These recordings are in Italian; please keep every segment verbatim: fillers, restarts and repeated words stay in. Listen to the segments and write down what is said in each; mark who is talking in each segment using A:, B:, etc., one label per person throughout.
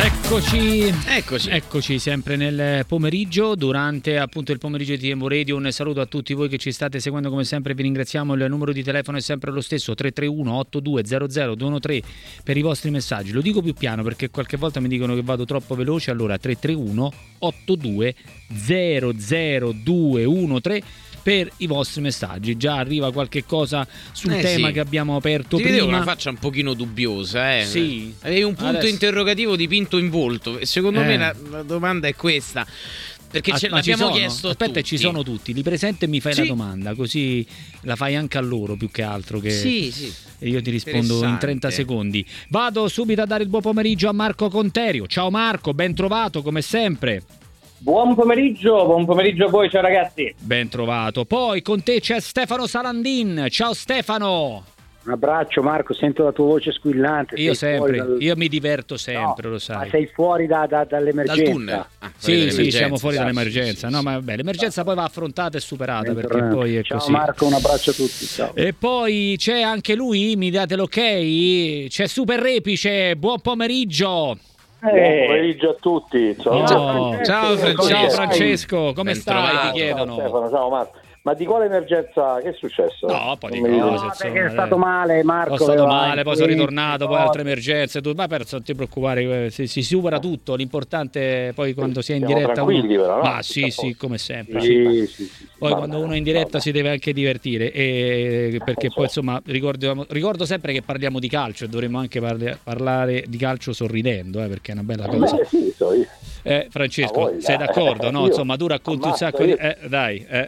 A: Eccoci,
B: eccoci,
A: eccoci sempre nel pomeriggio, durante appunto il pomeriggio di Tempo Radio. Un saluto a tutti voi che ci state seguendo, come sempre vi ringraziamo. Il numero di telefono è sempre lo stesso, tre tre uno otto due zero zero due uno tre per i vostri messaggi. Lo dico più piano perché qualche volta mi dicono che vado troppo veloce, allora tre tre uno otto due zero zero due uno tre per i vostri messaggi. Già arriva qualche cosa sul
B: eh
A: tema
B: sì.
A: che abbiamo aperto
B: Ti
A: prima.
B: vedevo una faccia un pochino dubbiosa, eh.
A: Sì.
B: Avevi un punto
A: Adesso...
B: interrogativo dipinto in volto. E secondo
A: eh.
B: me la, la domanda è questa. Perché ce
A: Ma
B: l'abbiamo
A: ci
B: chiesto a
A: Aspetta,
B: tutti.
A: ci sono tutti. Li presento e mi fai
B: sì.
A: la domanda, così la fai anche a loro più che altro. Che...
B: Sì, sì.
A: E io ti rispondo in trenta secondi. Vado subito a dare il buon pomeriggio a Marco Conterio. Ciao Marco, ben trovato come sempre.
C: Buon pomeriggio, buon pomeriggio a voi, ciao ragazzi.
A: Ben trovato. Poi con te c'è Stefano Salandin. Ciao Stefano.
D: Un abbraccio Marco, sento la tua voce squillante.
A: Io sempre,
D: dal...
A: io mi diverto sempre,
D: no,
A: lo sai.
D: Ma sei fuori da, da, dall'emergenza?
B: Dal tunnel. Ah,
A: sì, sì, siamo fuori
B: sì,
A: dall'emergenza.
B: sì,
A: no,
B: sì.
A: ma vabbè, l'emergenza poi va affrontata e superata,
D: Bentornato.
A: perché poi è
D: ciao
A: così.
D: Marco, un abbraccio a tutti. Ciao.
A: E poi c'è anche lui, mi date l'ok? C'è Super Repice, buon pomeriggio.
E: Buon pomeriggio a tutti. Ciao,
A: Oh,
E: ciao,
B: ciao Francesco.
A: Ciao Francesco, come
B: Ben
A: stai?
B: trovato.
A: Ti chiedono.
E: Ciao, Stefano, ciao Marco. Ma di quale emergenza? Che è successo?
A: No, poi di
E: Non mi
A: cose,
E: ricordo.
D: No,
A: insomma,
D: perché è
A: eh.
D: stato male Marco.
A: Sono stato
D: aveva
A: male, poi sono
D: intuito,
A: ritornato, poi
D: no.
A: altre emergenze, tu, ma perso, non ti preoccupare, si, si supera tutto, l'importante è poi quando si è in
E: Siamo
A: diretta uno...
E: tranquilli però, no?
A: Ma sì,
E: Tutto a
A: sì, come sempre.
D: Sì, sì, sì.
A: Poi
E: Vabbè,
A: quando uno è in diretta
E: vabbè.
A: si deve anche divertire, e perché
E: Eh,
A: poi
E: certo.
A: insomma ricordo, ricordo sempre che parliamo di calcio e dovremmo anche parli- parlare di calcio sorridendo, eh, perché è una bella cosa.
E: Beh, sì, so io.
A: Eh, Francesco,
E: Ah, voglia.
A: sei d'accordo? No?
E: Io
A: Insomma, tu racconti un
E: ammazzo,
A: sacco di...
E: io-
A: Eh, dai, eh.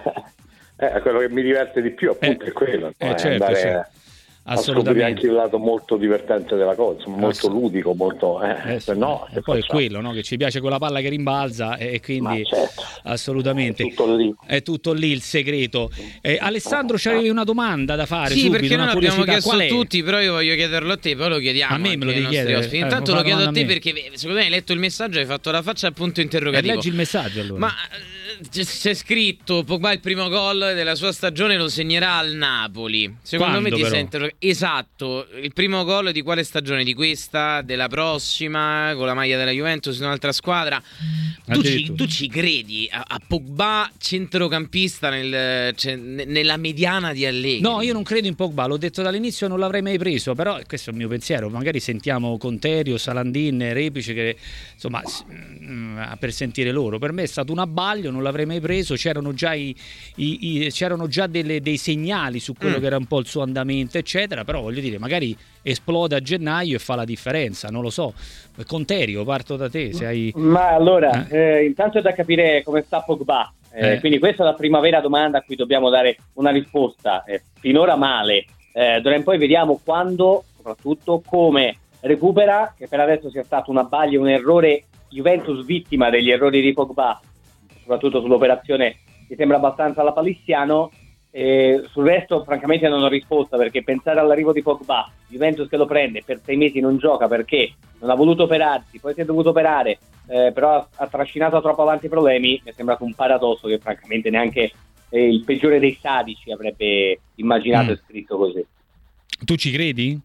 E: Eh, quello che mi diverte di più appunto
A: Eh,
E: è quello,
A: eh,
E: no? È
A: certo,
E: andare
A: certo.
E: a scoprire
A: Assolutamente.
E: anche il lato molto divertente della cosa, insomma, molto
A: Ass-
E: ludico, molto eh,
A: Eh sì,
E: se no,
A: e
E: che
A: poi è
E: facciamo?
A: quello, no? Che ci piace quella palla che rimbalza e, e quindi
E: Ma certo.
A: assolutamente
E: È tutto lì.
A: è tutto lì il segreto. Eh, Alessandro, c'avevi una domanda da fare?
B: Sì,
A: subito,
B: perché
A: una
B: noi l'abbiamo
A: curiosità.
B: chiesto
A: Qual
B: a
A: è?
B: tutti, però io voglio chiederlo a te, poi lo chiediamo
A: A me me lo
B: anche ai
A: devi
B: nostri
A: chiedere.
B: ospiti.
A: Eh,
B: Intanto
A: fa
B: lo chiedo a
A: domanda
B: te
A: a me.
B: perché secondo me hai letto il messaggio e hai fatto la faccia al punto
A: Eh,
B: interrogativo.
A: leggi il messaggio allora.
B: Ma eh, c'è, c'è scritto Pogba il primo gol della sua stagione lo segnerà al Napoli. Secondo
A: Quando,
B: me ti
A: però?
B: sei interrogato. Esatto, il primo gol di quale stagione? Di questa? Della prossima? Con la maglia della Juventus in un'altra squadra? Tu ci,
A: Addirittura.
B: tu ci credi a, a Pogba centrocampista nel, cioè, ne- nella mediana di Allegri?
A: No, io non credo in Pogba, l'ho detto dall'inizio, non l'avrei mai preso, però questo è il mio pensiero. Magari sentiamo Conterio, Salandin, Repice, che insomma s- mm, per sentire loro. Per me è stato un abbaglio, non l'avrei mai preso. C'erano già, i, i- i- c'erano già delle- dei segnali su quello
B: Mm.
A: che era un po' il suo andamento, eccetera. Però voglio dire, magari esplode a gennaio e fa la differenza, non lo so. Conterio, parto da te, se hai...
C: Ma allora, eh, intanto è da capire come sta Pogba. Eh,
A: Eh.
C: Quindi questa è la prima vera domanda a cui dobbiamo dare una risposta. Eh, finora male. Eh, d'ora in poi vediamo quando, soprattutto come recupera, che per adesso sia stato un abbaglio, un errore, Juventus vittima degli errori di Pogba, soprattutto sull'operazione che sembra abbastanza alla Palissiano. Eh, sul resto francamente non ho risposta, perché pensare all'arrivo di Pogba, Juventus che lo prende, per sei mesi non gioca perché non ha voluto operarsi, poi si è dovuto operare, eh, però ha, ha trascinato troppo avanti i problemi, mi è sembrato un paradosso che francamente neanche eh, il peggiore dei sadici avrebbe immaginato
A: Mm.
C: e scritto così.
A: Tu ci credi?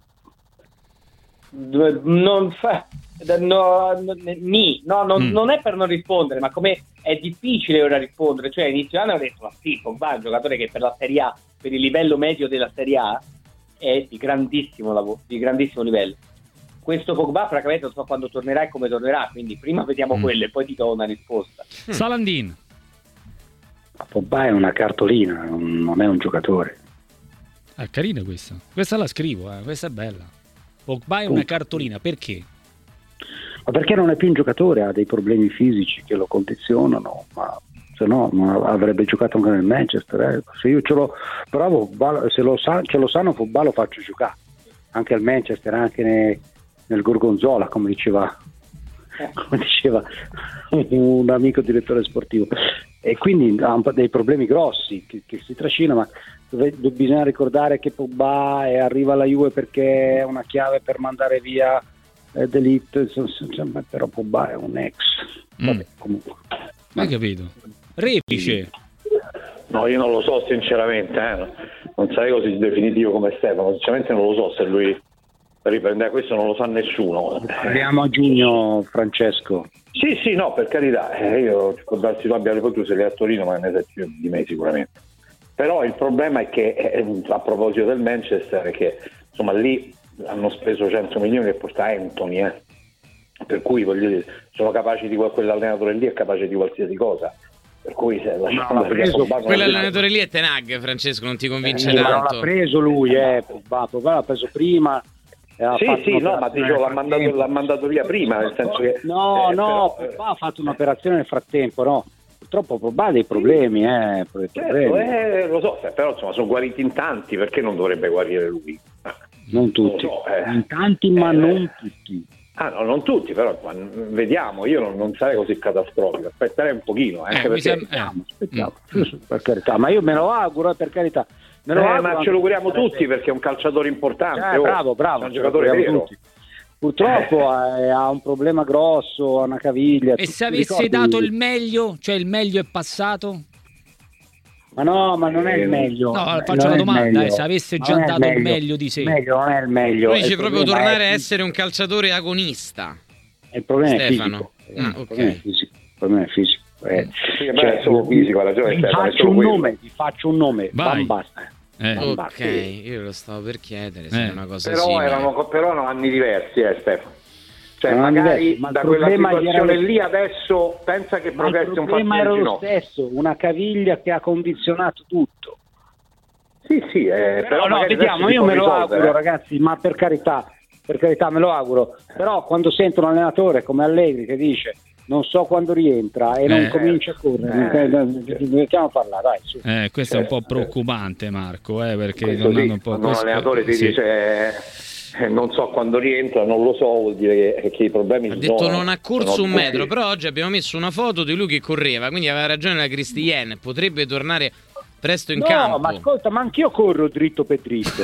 C: Non fa no, no, ni, no, non,
A: Mm.
C: non è per non rispondere, ma come è difficile ora rispondere. Cioè inizio anno ho detto ma sì, Pogba è un giocatore che per la Serie A, per il livello medio della Serie A è di grandissimo lavoro, di grandissimo livello. Questo Pogba francamente non so quando tornerà e come tornerà, quindi prima vediamo
A: Mm.
C: quello e poi ti do una risposta.
B: Mm.
A: Salandin.
D: Pogba è una cartolina, non è un giocatore.
A: Ah, carina questa. Questa la scrivo, eh. Questa è bella. Pogba è una cartolina, perché?
D: Ma perché non è più un giocatore, ha dei problemi fisici che lo condizionano, ma se no non avrebbe giocato anche nel Manchester. Eh. Se io ce l'ho, bravo, Pogba, se lo sa, ce lo sanno, Pogba lo faccio giocare anche al Manchester, anche ne, nel Gorgonzola, come diceva, come diceva un amico direttore sportivo. E quindi ha un po' dei problemi grossi che, che si trascina, ma dove, dove bisogna ricordare che Pogba è, arriva alla Juve perché è una chiave per mandare via eh, D'Elite, insomma, però Pogba è un ex. Vabbè, comunque.
A: Hai capito? Repice.
E: No, io non lo so sinceramente, eh. Non sarei così definitivo come Stefano, sinceramente non lo so se lui riprendere, questo non lo sa nessuno.
D: Parliamo a giugno, Francesco.
E: Sì, sì, no, per carità, eh, io può darsi tu abbia tu sei lì a Torino, ma ne sai più di me sicuramente. Però il problema è che, eh, a proposito del Manchester, è che insomma lì hanno speso cento milioni per portare Anthony, eh. Per cui voglio dire, sono capaci di quell'allenatore lì è capace di qualsiasi cosa. Per cui se
D: no, preso,
B: quell'allenatore lì è Ten Hag, Francesco, non ti convince
D: eh,
B: tanto?
D: Non l'ha preso lui, eh, Pogba, Pogba l'ha preso prima.
E: Sì, sì, no, ma dicevo, l'ha mandato, l'ha mandato via prima, nel senso che
D: no,
E: eh,
D: no,
E: però,
D: Pogba ha fatto un'operazione nel frattempo, no. Purtroppo Pogba ha dei problemi, eh, dei problemi.
E: Certo, eh, lo so, però insomma sono guariti in tanti, perché non dovrebbe guarire lui?
D: Non tutti,
E: so, eh.
D: in tanti, ma
E: eh,
D: non tutti.
E: Ah no, non tutti, però vediamo, io non, non sarei così catastrofico, aspetterei un pochino, anche
B: eh,
E: perché
B: sem-
D: aspettiamo, aspettiamo. Mm. Per carità, ma io me lo auguro, per carità. Me lo
E: eh,
D: auguro,
E: ma ce lo auguriamo tutti perché è un calciatore importante,
D: eh,
E: oh,
D: bravo, bravo,
E: è un giocatore vero.
D: Tutti. Purtroppo eh, ha un problema grosso, ha una caviglia.
A: E se avesse dato il meglio, cioè il meglio è passato?
D: Ma no, ma non è il meglio.
A: No, faccio la domanda, eh, se avesse già
D: non
A: dato
D: il
A: il meglio di sé.
D: Il meglio non è il meglio.
B: Lui dice proprio tornare
D: è...
B: a essere un calciatore agonista.
D: Il problema
B: Stefano.
D: è fisico.
B: Ah,
D: il,
B: ok.
D: problema è fisico. il problema è fisico. Eh,
E: Sì, beh, è solo fisico, ha ragione.
D: vi
E: Stefano, è
D: faccio
E: solo
D: un
E: quello.
D: nome, vi faccio un nome.
A: Vai.
D: Van Basten.
A: Eh.
D: Van
B: Ok,
D: Basten.
B: io lo stavo per chiedere se
A: Eh.
B: è una cosa
E: Però
B: simile.
E: erano, però erano anni diversi, eh Stefano. Cioè
D: Erano
E: magari
D: diversi, ma
E: da
D: il
E: quella
D: problema
E: situazione
D: era-
E: lì adesso pensa che
D: Ma il
E: progressi un
D: problema
E: fatto
D: era
E: del
D: lo
E: ginocchio.
D: stesso, una caviglia che ha condizionato tutto.
E: Sì, sì, eh, però
D: Però no,
E: magari
D: vediamo,
E: adesso si
D: io
E: può
D: me lo
E: risolvere,
D: auguro,
E: eh.
D: ragazzi, ma per carità, per carità me lo auguro. Però quando sento un allenatore come Allegri che dice non so quando rientra e non
A: Eh.
D: comincia a correre,
E: Eh.
D: mettiamo a parlare, dai, su.
A: Eh, questo è un po'
E: Certo.
A: preoccupante, Marco, eh, perché
E: Questo
A: tornando
E: sì,
A: un po'
E: quando un
A: questo-
E: allenatore ti
A: sì.
E: dice eh, non so quando rientra, non lo so, vuol dire che, che i problemi
B: Ha
E: ci
B: detto
E: sono.
B: non ha corso
E: sono
B: un
E: tutti.
B: metro, però oggi abbiamo messo una foto di lui che correva, quindi aveva ragione la Cristiane, potrebbe tornare presto in
D: No,
B: campo.
D: ma ascolta, ma anch'io corro dritto per dritto.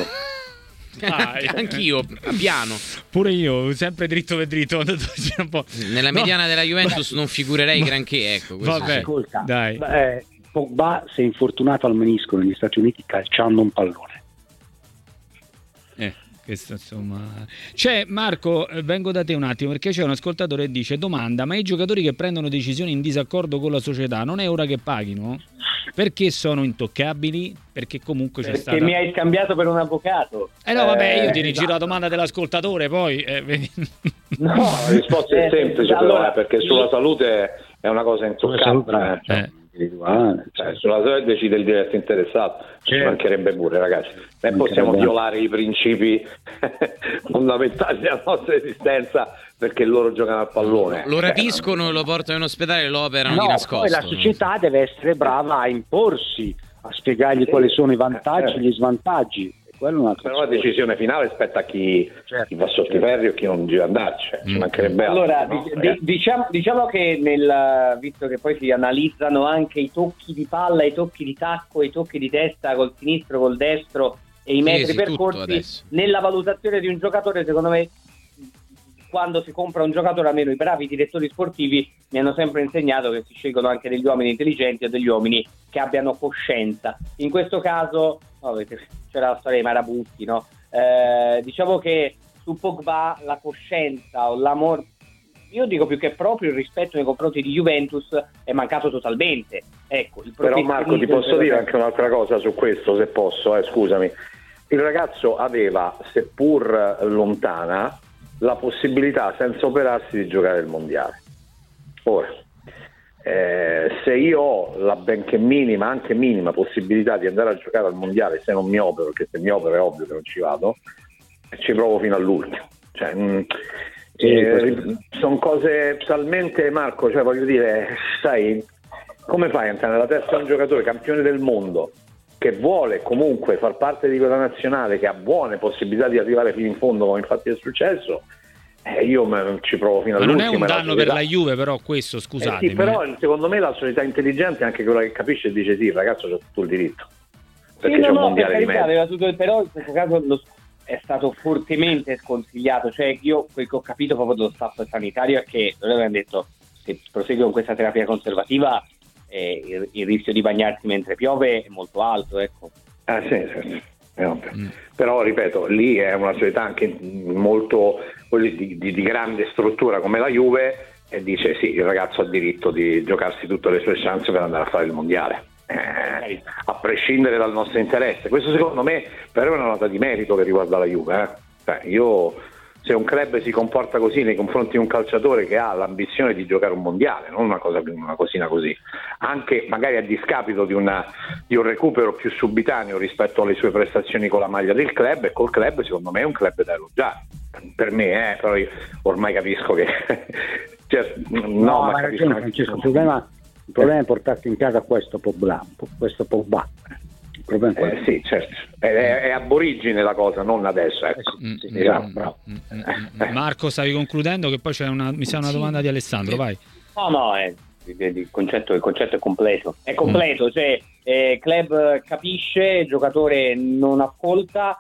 A: Dai.
B: Anch'io, piano.
A: Pure io, sempre dritto per dritto. un po'.
B: Nella
A: No.
B: mediana della Juventus non figurerei granché, ecco. questo
A: Vabbè.
B: sì.
D: Ascolta,
A: dai.
D: eh, Pogba si è infortunato al menisco negli Stati Uniti calciando un pallone.
A: Eh, questo insomma. C'è Marco, eh, vengo da te un attimo perché c'è un ascoltatore che dice: domanda, ma i giocatori che prendono decisioni in disaccordo con la società non è ora che paghino? Perché sono intoccabili? Perché comunque c'è
C: Perché
A: stata.
C: mi hai scambiato per un avvocato.
A: Eh no, vabbè, io ti
C: Eh,
A: rigiro la domanda dell'ascoltatore, poi eh, vedi.
C: No,
E: La risposta è
C: eh,
E: semplice,
C: allora,
E: però, eh, perché sulla salute è una cosa intoccabile. eh.
A: Eh.
D: Individuale,
E: Cioè, sulla salute decide il diretto interessato, ci
D: Certo.
E: mancherebbe pure, ragazzi. Non possiamo
D: Mancherebbe.
E: violare i principi fondamentali della nostra esistenza perché loro giocano a pallone.
B: Lo rapiscono, lo portano in ospedale e lo operano
D: No,
B: di
D: poi
B: nascosto.
D: la società deve essere brava a imporsi, a spiegargli quali sono i vantaggi e
E: Eh.
D: gli svantaggi. E quello è un altro
E: Però la
D: discorso.
E: decisione finale spetta a chi,
D: Certo,
E: chi va sotto i ferri o chi non deve andarci, ci
B: Mm.
E: mancherebbe altro.
C: Allora,
E: no?
C: di-
E: Ragazzi.
C: di- diciamo, diciamo che nel, visto che poi si analizzano anche i tocchi di palla, i tocchi di tacco, i tocchi di testa col sinistro, col destro e i
B: Sì,
C: metri
B: sì, tutto
C: percorsi,
B: adesso.
C: nella valutazione di un giocatore, secondo me, quando si compra un giocatore, almeno i bravi direttori sportivi mi hanno sempre insegnato che si scelgono anche degli uomini intelligenti o degli uomini che abbiano coscienza. In questo caso, no, c'era la storia dei Marabutti, no? Eh, diciamo che su Pogba la coscienza o l'amore, io dico più che proprio il rispetto nei confronti di Juventus è mancato totalmente. Ecco, il
E: Però Marco ti posso dire anche un'altra cosa su questo, se posso, eh, scusami. Il ragazzo aveva, seppur lontana, la possibilità senza operarsi di giocare il mondiale. Ora, eh, se io ho la benché minima, anche minima possibilità di andare a giocare al mondiale, se non mi opero, perché se mi opero è ovvio che non ci vado, ci provo fino all'ultimo. Cioè, mh,
D: Sì,
E: eh, sono cose talmente, Marco, cioè voglio dire, sai, come fai a entrare nella testa di un giocatore campione del mondo che vuole comunque far parte di quella nazionale, che ha buone possibilità di arrivare fino in fondo, come infatti è successo? Eh, io me- ci provo fino
A: Ma non
E: all'ultimo.
A: è un
E: e la
A: danno per
E: società-
A: la Juve, però questo,
E: Eh
A: scusatemi.
E: sì, però secondo me la società intelligente è anche quella che capisce e dice sì, il ragazzo c'ha tutto il diritto, perché
C: sì,
E: c'è
C: no,
E: un
C: no, per
E: mondiale di
C: carità,
E: mezzo.
C: aveva tutto il- però in questo caso lo- è stato fortemente sconsigliato. Cioè, io quel che ho capito proprio dello staff sanitario è che loro avevano detto se prosegue con questa terapia conservativa eh, il, il rischio di bagnarsi mentre piove è molto alto, ecco.
E: Ah, sì, sì. è ovvio. Mm. Però ripeto, lì è una società anche molto di, di, di grande struttura come la Juve, e dice sì, il ragazzo ha diritto di giocarsi tutte le sue chance per andare a fare il mondiale, eh, a prescindere dal nostro interesse. Questo secondo me però è una nota di merito che riguarda la Juve, eh. Cioè, io, se un club si comporta così nei confronti di un calciatore che ha l'ambizione di giocare un mondiale, non una cosa una cosina così, anche magari a discapito di, una, di un recupero più subitaneo rispetto alle sue prestazioni con la maglia del club, e col club secondo me è un club da elogiare. Per me, eh, però io ormai capisco che cioè, no,
D: no,
E: ma
D: ma
E: capisco
D: ragione, Francesco, il problema, il problema è portarti in casa questo Pogba, questo Pogba.
E: Eh, sì, certo, è, è aborigine la cosa, non adesso, ecco.
A: Mm,
E: sì,
A: mm,
E: esatto,
A: mm,
E: bravo.
A: mm, mm, Marco, stavi concludendo, che poi c'è una, mi sa una domanda di Alessandro, vai.
C: No, no, è, il, concetto, il concetto è completo, è completo, mm. cioè eh, club capisce, il giocatore non ascolta,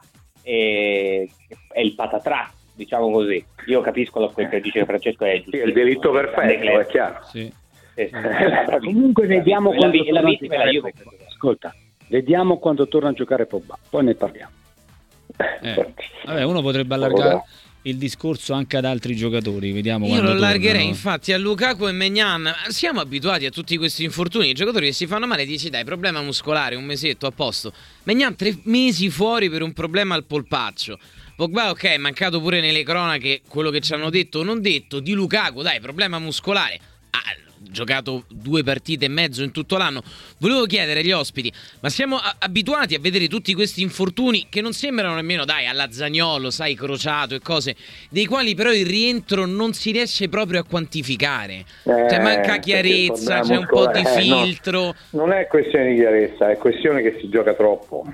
C: e è il patatrà, diciamo così. Io capisco lo che dice Francesco, è
E: sì, il delitto perfetto, è chiaro.
A: Sì.
C: Eh,
D: Comunque vediamo
C: la,
D: quando
C: la, la vittima è la Juve.
D: Ascolta, vediamo quando torna a giocare Pogba, poi ne parliamo.
A: Eh, vabbè, uno potrebbe allargare il discorso anche ad altri giocatori, vediamo.
B: Io
A: quando
B: lo allargherei
A: tornano.
B: infatti a Lukaku e Maignan. Siamo abituati a tutti questi infortuni, i giocatori che si fanno male, dici dai, problema muscolare, un mesetto a posto. Maignan tre mesi fuori per un problema al polpaccio. Pogba, ok, è mancato pure nelle cronache quello che ci hanno detto o non detto. Di Lukaku, dai, problema muscolare. Ah, giocato due partite e mezzo in tutto l'anno. Volevo chiedere agli ospiti, ma siamo a- abituati a vedere tutti questi infortuni che non sembrano nemmeno, dai, alla Zaniolo, sai, crociato e cose, dei quali però il rientro non si riesce proprio a quantificare.
E: Eh,
B: cioè manca chiarezza, c'è un po' di filtro.
E: Eh, no, non è questione di chiarezza, è questione che si gioca troppo.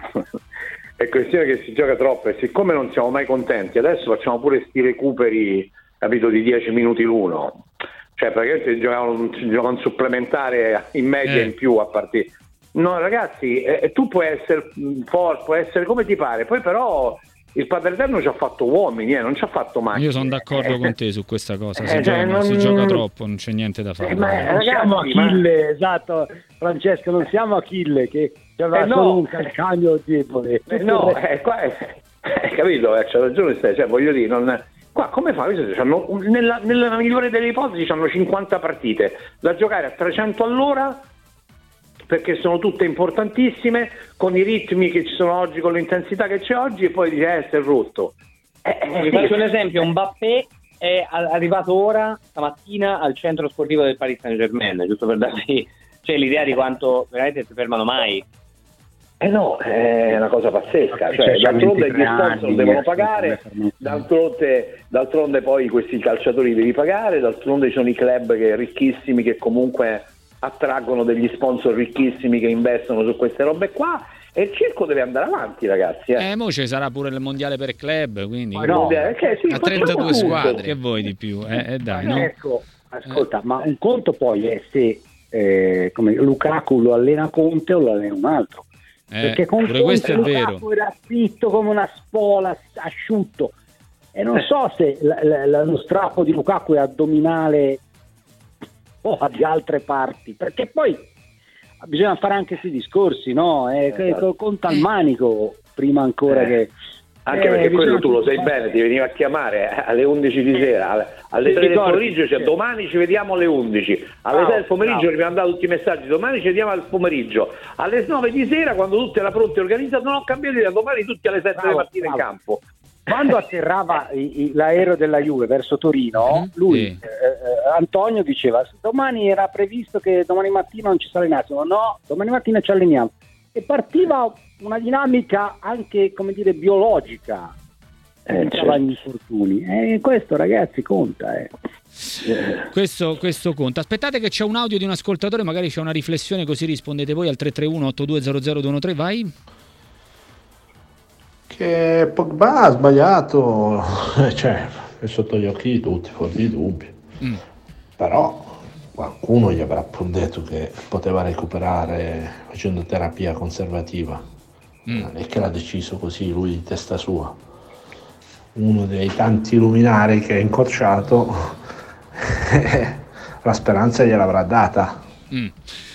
E: È questione che si gioca troppo, e siccome non siamo mai contenti, adesso facciamo pure sti recuperi, capito, di dieci minuti l'uno. Cioè praticamente giocano, giocano un supplementare in media eh. in più a partire. No ragazzi, eh, tu puoi essere forte, puoi essere come ti pare, poi però il Padre Eterno ci ha fatto uomini, eh, non ci ha fatto macchine.
A: Io sono d'accordo eh. con te su questa cosa, si,
E: eh,
A: gioca,
E: non...
A: si gioca troppo, non c'è niente da fare.
D: Eh, ma non siamo Achille, ma... esatto, Francesco, non siamo Achille che aveva eh, no. solo un calcagno debole.
E: Eh, no, eh, qua è, eh, capito, eh, c'ha ragione, cioè voglio dire, non... Qua come fa? Nella, nella migliore delle ipotesi hanno cinquanta partite da giocare a trecento all'ora, perché sono tutte importantissime, con i ritmi che ci sono oggi, con l'intensità che c'è oggi, e poi dice eh, si è rotto.
C: Eh, Vi faccio un esempio, Mbappé è arrivato ora, stamattina, al centro sportivo del Paris Saint-Germain, giusto per darvi cioè, l'idea di quanto veramente si fermano mai.
E: Eh no, è una cosa pazzesca, cioè, d'altronde gli sponsor devono pagare, d'altronde, d'altronde poi questi calciatori devi pagare, d'altronde ci sono i club che ricchissimi che comunque attraggono degli sponsor ricchissimi che investono su queste robe qua, e il circo deve andare avanti, ragazzi. Eh,
A: eh mo ci sarà pure il mondiale per club, quindi
E: no, mondiale, che sì,
A: a trentadue squadre, che vuoi di più? Eh, eh dai, no?
D: Ecco, ascolta, eh. ma un conto poi è se eh, come Lukaku lo allena Conte o lo allena un altro.
A: Eh,
D: perché con
A: pure questo è
D: Lukaku
A: vero.
D: era fitto come una spola, asciutto, e non so se l- l- lo strappo di Lukaku è addominale o di altre parti, perché poi bisogna fare anche questi discorsi, no? Eh,
E: esatto.
D: Conta il manico prima ancora eh. che
E: anche
D: eh,
E: perché quello tu lo sai
D: fare...
E: bene, ti veniva a chiamare alle undici di sera, alle, alle tre del pomeriggio, cioè domani ci vediamo alle undici, alle sei del pomeriggio mi hanno dato tutti i messaggi, domani ci vediamo al pomeriggio, alle nove di sera quando tutti era pronto e organizzato, non ho cambiato idea, domani tutti alle sette del mattino in campo.
D: Quando atterrava i, i, l'aereo della Juve verso Torino, mm-hmm. lui sì. eh, Antonio diceva domani era previsto che domani mattina non ci si allenassimo, no, domani mattina ci alleniamo, e partiva una dinamica anche, come dire, biologica eh, tra gli infortuni, e eh, questo ragazzi conta eh.
A: questo, questo conta. Aspettate che c'è un audio di un ascoltatore, magari c'è una riflessione, così rispondete voi al tre tre uno otto due zero zero due uno tre. Vai.
F: Che Pogba ha sbagliato, cioè è sotto gli occhi di tutti, fuori di dubbi, mm. però qualcuno gli avrà pur detto che poteva recuperare facendo terapia conservativa, mm. non è che l'ha deciso così lui di testa sua, uno dei tanti luminari che ha incrociato la speranza gliel'avrà data.
A: Mm.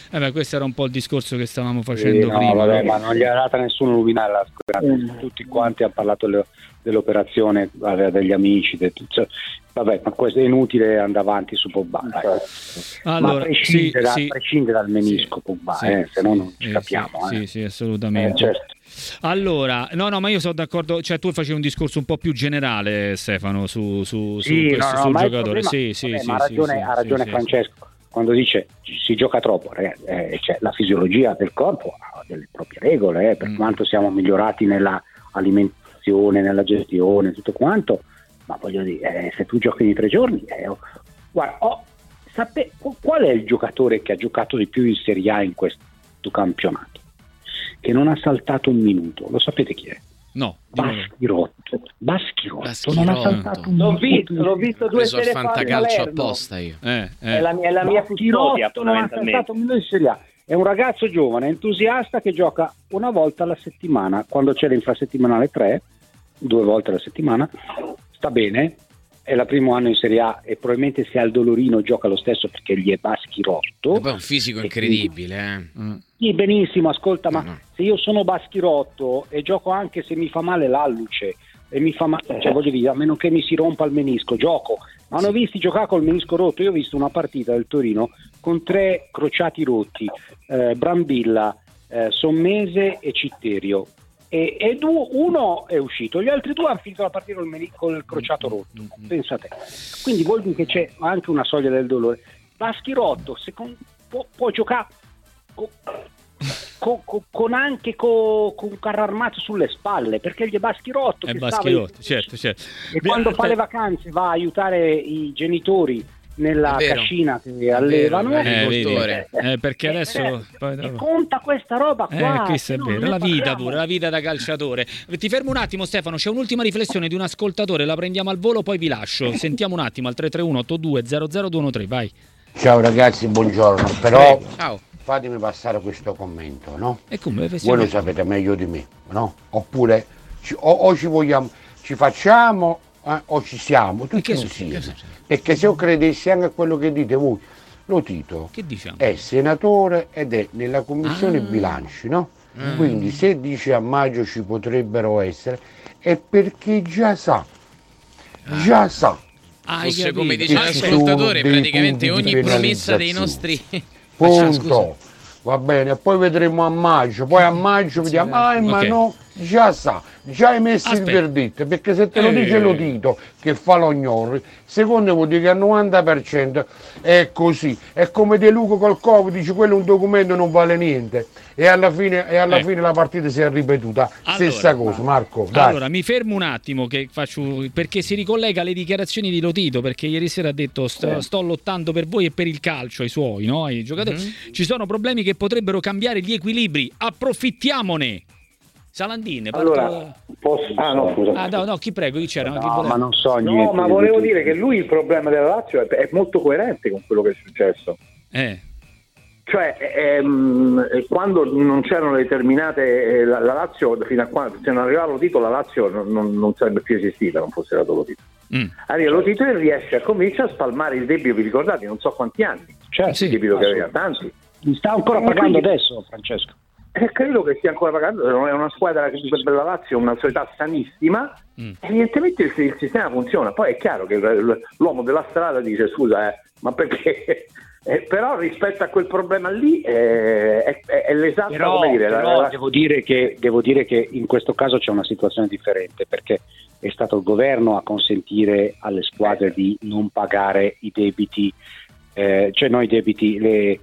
A: Eh beh, questo era un po' il discorso che stavamo facendo
D: sì, no,
A: prima.
D: Vabbè, ma non gli ha data nessuno luminare la squadra. Mm. Tutti quanti hanno parlato le, dell'operazione, aveva degli amici, de, cioè, vabbè, ma questo è inutile andare avanti su Pogba.
A: Allora,
D: ma a prescindere,
A: sì,
D: a prescindere dal menisco
A: sì,
D: Pogba,
A: sì,
D: eh, se no non
A: sì,
D: ci capiamo.
A: Sì,
D: eh.
A: sì, sì, assolutamente.
D: Eh, certo.
A: Allora, no, no, ma io sono d'accordo, cioè tu facevi un discorso un po' più generale, Stefano, su, su,
D: sì,
A: su questo,
D: no, no,
A: sul
D: ma
A: giocatore.
D: Problema,
A: sì, sì,
D: vabbè,
A: sì,
D: ma ha
A: sì,
D: ragione,
A: sì,
D: ha ragione
A: sì,
D: Francesco sì. quando dice si gioca troppo, ragazzi, eh, cioè, la fisiologia del corpo ha delle proprie regole, eh, per mm. quanto siamo migliorati nella alimentazione, nella gestione, tutto quanto, ma voglio dire, eh, se tu giochi in tre giorni, eh, oh, guarda, oh, sape, qual è il giocatore che ha giocato di più in Serie A in questo campionato? Che non ha saltato un minuto, lo sapete chi è?
A: No,
D: Baschirotto. Baschirotto,
B: Baschirotto.
D: non ha saltato un
C: l'ho
D: minuto.
C: visto, l'ho visto due
B: sere fa. Ho preso il fantacalcio apposta io.
A: Eh, eh.
C: È la mia, è la mia custodia,
D: non ha saltato un minuto in Serie A. È un ragazzo giovane, entusiasta che gioca una volta alla settimana, quando c'è l'infrasettimanale tre, due volte alla settimana, sta bene. È il primo anno in Serie A e probabilmente se ha il dolorino gioca lo stesso perché gli è Baschirotto.
B: E poi è un fisico incredibile, eh. Mm.
D: Sì, benissimo, ascolta,
B: no,
D: ma
B: no.
D: se io sono Baschirotto e gioco anche se mi fa male l'alluce e mi fa male, cioè voglio dire, a meno che mi si rompa il menisco, gioco. Ma hanno visti giocare col menisco rotto. Io ho visto una partita del Torino con tre crociati rotti, eh, Brambilla, eh, Sommese e Citterio. E, e due, uno è uscito, gli altri due hanno finito la partita col, meni- col crociato rotto. Pensate, quindi vuol dire che c'è anche una soglia del dolore. Baschirotto secondo, può, può giocare con, con, con, con anche con, con un carro armato sulle spalle, perché gli è Baschirotto
A: è
D: che
A: Baschirotto,
D: stava in...
A: certo, certo.
D: E quando fa le vacanze va a aiutare i genitori nella cascina che allevano,
A: vero, eh, vedi, eh, perché adesso
D: eh, poi, e conta questa roba qua.
A: Eh, questo è vero, la vita pure, la vita da calciatore. Ti fermo un attimo, Stefano, c'è un'ultima riflessione di un ascoltatore, la prendiamo al volo, poi vi lascio. Sentiamo un attimo al tre tre uno otto due zero zero due uno tre, vai.
G: Ciao ragazzi, buongiorno. Però
B: Ciao.
G: Fatemi passare questo commento, no?
A: E come?
G: Voi lo sapete meglio di me, no? Oppure ci, o, o ci vogliamo, ci facciamo eh, o ci siamo tutti insieme. Perché se io credessi anche a quello che dite voi, lo Tito
A: che diciamo?
G: È senatore ed è nella commissione ah. bilanci, no? Mm. Quindi se dice a maggio ci potrebbero essere, è perché già sa, già ah. sa.
B: Ah, Fosse come dice l'ascoltatore, praticamente ogni promessa dei nostri...
G: Punto. Va bene, poi vedremo a maggio, poi a maggio vediamo, ah ma okay. no, già sa, già hai messo Aspetta. il verdetto, perché se te lo dice eh. lo Tito che fa l'ognore, secondo vuol dire che al novanta per cento è così, è come De Luca col Covid, dice quello è un documento non vale niente e alla fine, e alla eh. fine la partita si è ripetuta, allora, stessa cosa Marco. Dai.
A: Allora mi fermo un attimo che faccio, perché si ricollega alle dichiarazioni di Lotito, perché ieri sera ha detto sto, eh. sto lottando per voi e per il calcio, ai suoi, no? Ai giocatori. Mm-hmm. Ci sono problemi che potrebbero cambiare gli equilibri, approfittiamone. Salandin,
E: allora posso... ah no scusa
A: ah, no, no chi prego chi c'era
D: no,
A: chi voleva...
D: ma non so
E: no
D: niente
E: ma volevo dire che lui il problema della Lazio è, è molto coerente con quello che è successo
A: eh
E: cioè ehm, quando non c'erano determinate eh, la, la Lazio fino a quando se non arrivava lo Tito la Lazio non, non, non sarebbe più esistita, non fosse stato lo Tito. Mm. Arriva lo Tito e riesce a cominciare a spalmare il debito, vi ricordate non so quanti anni
D: certo, sì,
E: il debito che aveva tanti,
D: mi sta ancora pagando quindi, adesso Francesco.
E: Eh, credo che stia ancora pagando, non è una squadra che per la Lazio è una società sanissima, mm. evidentemente il, il sistema funziona, poi è chiaro che l'uomo della strada dice scusa eh, ma perché eh, però rispetto a quel problema lì eh, è, è, è l'esatto
D: però,
E: come dire
D: però
E: la...
D: devo dire che devo dire che in questo caso c'è una situazione differente perché è stato il governo a consentire alle squadre di non pagare i debiti eh, cioè no i debiti le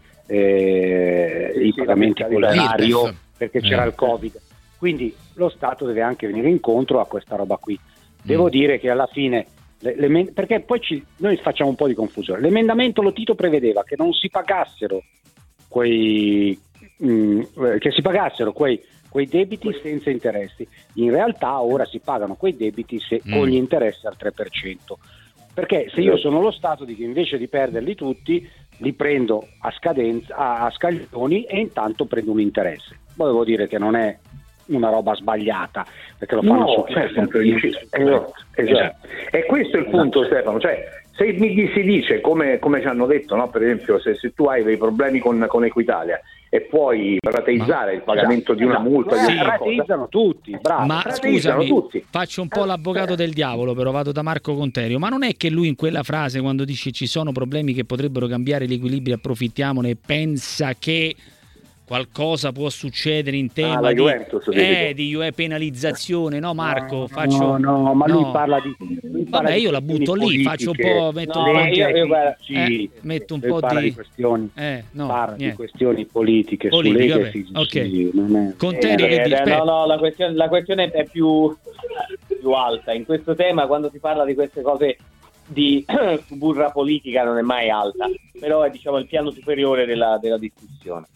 D: Eh, sì, i sì, pagamenti con l'erario perché c'era eh. il Covid, quindi lo Stato deve anche venire incontro a questa roba qui. Devo mm. dire che alla fine le, le, perché poi ci, noi facciamo un po' di confusione. L'emendamento lo Tito prevedeva che non si pagassero quei mh, che si pagassero quei, quei debiti senza interessi. In realtà ora si pagano quei debiti se, mm. con gli interessi al tre per cento, perché se io sono lo Stato dico invece di perderli tutti li prendo a scadenza, a, a scaglioni e intanto prendo un interesse. Poi devo dire che non è una roba sbagliata perché lo fanno
E: no,
D: su
E: certo, esatto, esatto. E questo è il punto Stefano, cioè se mi si dice, come, come ci hanno detto, no? Per esempio, se, se tu hai dei problemi con, con Equitalia e puoi rateizzare ma, il pagamento esatto, di una multa,
D: esatto.
E: di una
D: rateizzano tutti, bravo.
A: Ma scusami, tutti. faccio un po' l'avvocato del diavolo, però vado da Marco Conterio, ma non è che lui in quella frase, quando dice ci sono problemi che potrebbero cambiare gli equilibri, approfittiamone, pensa che qualcosa può succedere in tema ah, di, eh, di penalizzazione, no Marco?
D: No,
A: faccio,
D: no, no, ma no. lui parla di... Lui parla
A: Vabbè,
D: di
A: io la butto lì,
D: politiche.
A: faccio un po'... Metto
D: no,
A: un po'
D: io, io, guarda,
A: eh, metto un po'
D: parla
A: di...
D: di questioni,
A: eh, no,
D: parla
A: niente.
D: di questioni politiche,
A: Politica,
D: su Lega,
A: okay.
D: sì, non è...
A: Conterio
C: eh,
A: che dice...
C: No, no, la questione, la questione è più, più alta. In questo tema, quando si parla di queste cose di burra politica, non è mai alta, però è, diciamo, il piano superiore della, della discussione.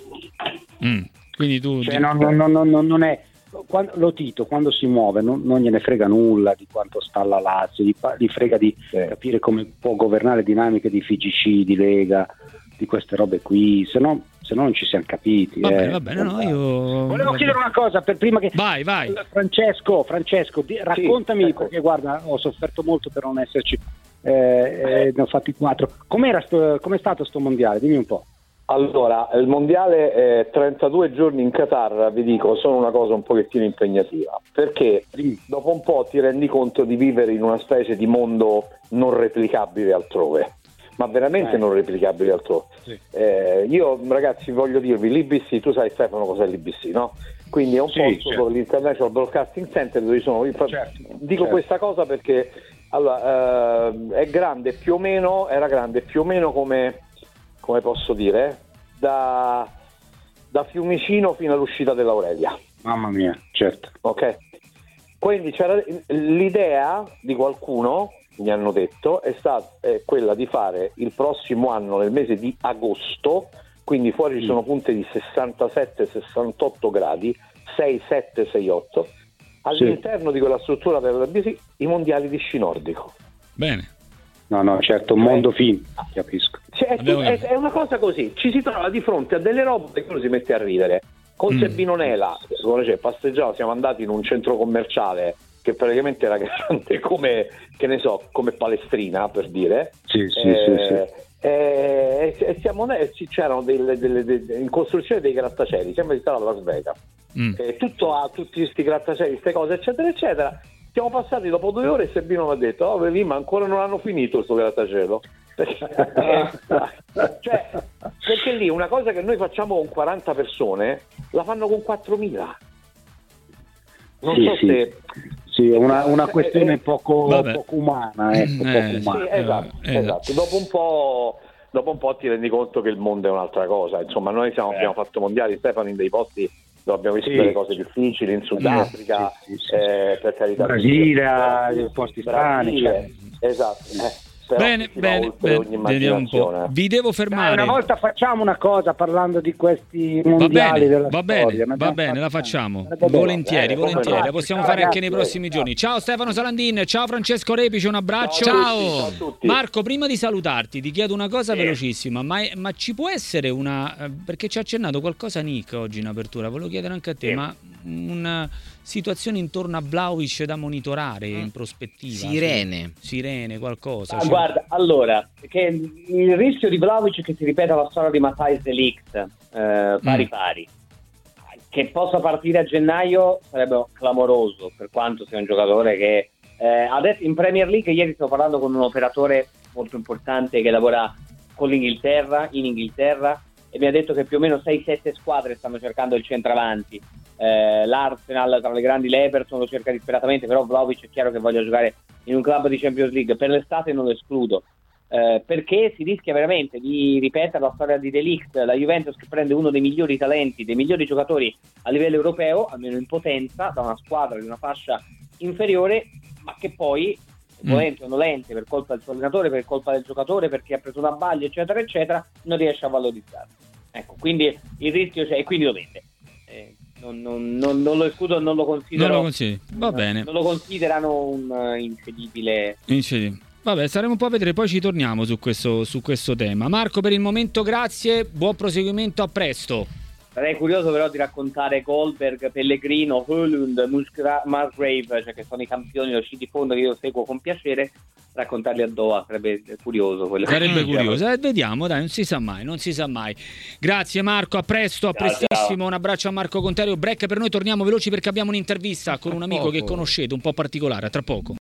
A: Mm. Quindi tu...
D: Cioè, no, no, no, no, non è... Quando, lo Tito quando si muove non, non gliene frega nulla di quanto sta alla Lazio, gli, gli frega di sì. capire come può governare le dinamiche di F I G C, di Lega, di queste robe qui, se no, se no non ci siamo capiti.
A: Va bene,
D: eh.
A: va bene, no, io...
D: Volevo chiedere una cosa, per prima che...
A: Vai, vai.
D: Francesco, Francesco, di, raccontami, sì, ecco. perché guarda, ho sofferto molto per non esserci, eh, eh, ne ho fatti quattro. Com'era sto, com'è stato sto mondiale? Dimmi un po'.
E: Allora, il mondiale eh, trentadue giorni in Qatar, vi dico, sono una cosa un pochettino impegnativa, perché dopo un po' ti rendi conto di vivere in una specie di mondo non replicabile altrove, ma veramente eh. non replicabile altrove. Sì. Eh, io ragazzi voglio dirvi, l'I B C, tu sai Stefano cos'è l'I B C, no? Quindi è un sì, posto certo. l'International Broadcasting Center dove sono... Certo, dico certo. questa cosa perché allora, eh, è grande più o meno, era grande più o meno come... come posso dire, da, da Fiumicino fino all'uscita dell'Aurelia.
D: Mamma mia, certo.
E: Ok. Quindi c'era l'idea di qualcuno, mi hanno detto, è stata è quella di fare il prossimo anno nel mese di agosto, quindi fuori ci sono punte di sessantasette sessantotto gradi, sei sette sei otto, all'interno sì. di quella struttura della B C i mondiali di sci nordico.
A: Bene.
D: No, no, certo, un mondo film, capisco.
E: Cioè, è, è, è una cosa così, ci si trova di fronte a delle robe che uno si mette a ridere. Con mm. Sebino Nela, cioè, passeggiavo, siamo andati in un centro commerciale che praticamente era grande come, che ne so, come Palestrina, per dire.
D: Sì, sì,
E: eh,
D: sì, sì.
E: E, e siamo, c'erano delle, delle, delle, in costruzione dei grattacieli, sembra di stare a Las Vegas. Mm. E tutto a tutti questi grattacieli, queste cose, eccetera, eccetera. Siamo passati dopo due ore e Sebino mi ha detto: oh, vedi, ma ancora non hanno finito questo grattacielo. Cioè, perché lì una cosa che noi facciamo con quaranta persone la fanno con quattromila. Non
D: sì,
E: so
D: sì.
E: se
D: sì, è una, una questione eh, poco, poco umana, ecco,
A: eh,
D: poco umana.
E: Sì, esatto, eh, esatto. Dopo un po' dopo un po' ti rendi conto che il mondo è un'altra cosa. Insomma, noi siamo, eh. abbiamo fatto mondiali, Stefano, in dei posti dove abbiamo visto sì. delle cose difficili, in Sudafrica,
D: sì, sì, sì,
E: eh, per carità,
D: Brasile, posti strani, cioè.
E: Esatto. Eh. Però
A: bene, bene, bene. Vediamo un po'. Vi devo fermare.
D: Dai, una volta facciamo una cosa parlando di questi mondiali
A: va bene,
D: della
A: va
D: storia.
A: bene, va bene, la facciamo. Volentieri, bene, volentieri. La possiamo ciao, fare ragazzi, anche nei prossimi ciao. giorni. Ciao Stefano Salandin, ciao Francesco Repice, un abbraccio.
E: Ciao,
A: ciao.
E: ciao a tutti.
A: Marco, prima di salutarti, ti chiedo una cosa sì. velocissima, ma, ma ci può essere una, perché ci ha accennato qualcosa Nick oggi in apertura, volevo chiedere anche a te, sì. ma una situazione intorno a Vlahovic da monitorare in prospettiva?
B: Sirene.
A: Sì. Sirene, qualcosa.
C: Ah, cioè... Guarda, allora, che il rischio di Vlahovic è che si ripeta la storia di Matthijs de Ligt, eh, pari mm. pari. Che possa partire a gennaio sarebbe clamoroso, per quanto sia un giocatore che eh, adesso in Premier League, ieri stavo parlando con un operatore molto importante che lavora con l'Inghilterra, in Inghilterra, e mi ha detto che più o meno sei sette squadre stanno cercando il centravanti. Eh, L'Arsenal tra le grandi, l'Everton lo cerca disperatamente, però Vlahovic è chiaro che voglia giocare in un club di Champions League. Per l'estate non lo escludo, eh, perché si rischia veramente di ripetere la storia di De Ligt, la Juventus che prende uno dei migliori talenti, dei migliori giocatori a livello europeo, almeno in potenza, da una squadra di una fascia inferiore, ma che poi volente o nolente, per colpa del suo allenatore, per colpa del giocatore, perché ha preso una baglia, eccetera eccetera, non riesce a valorizzare. Ecco, quindi il rischio c'è, e quindi lo vende. Eh, non, non, non, non lo escludo, non lo considero.
A: Non lo consideri. Va
C: un,
A: bene.
C: Non lo considerano un uh, incedibile.
A: Incedibile. Vabbè, staremo un po' a vedere, poi ci torniamo su questo, su questo tema. Marco, per il momento grazie, buon proseguimento, a presto.
C: Sarei curioso però di raccontare Goldberg, Pellegrino, Höllund, Musgra- Musgrave, cioè che sono i campioni dello sci di fondo che io seguo con piacere, raccontarli a Doha, sarebbe curioso quello.
A: Sarebbe curioso, eh, vediamo, dai, non si sa mai, non si sa mai. Grazie Marco, a presto, a
C: Ciao,
A: prestissimo,
C: ciao.
A: un abbraccio a Marco Conterio. Break per noi, torniamo veloci perché abbiamo un'intervista con un amico
B: poco.
A: che conoscete, un po' particolare, a tra poco.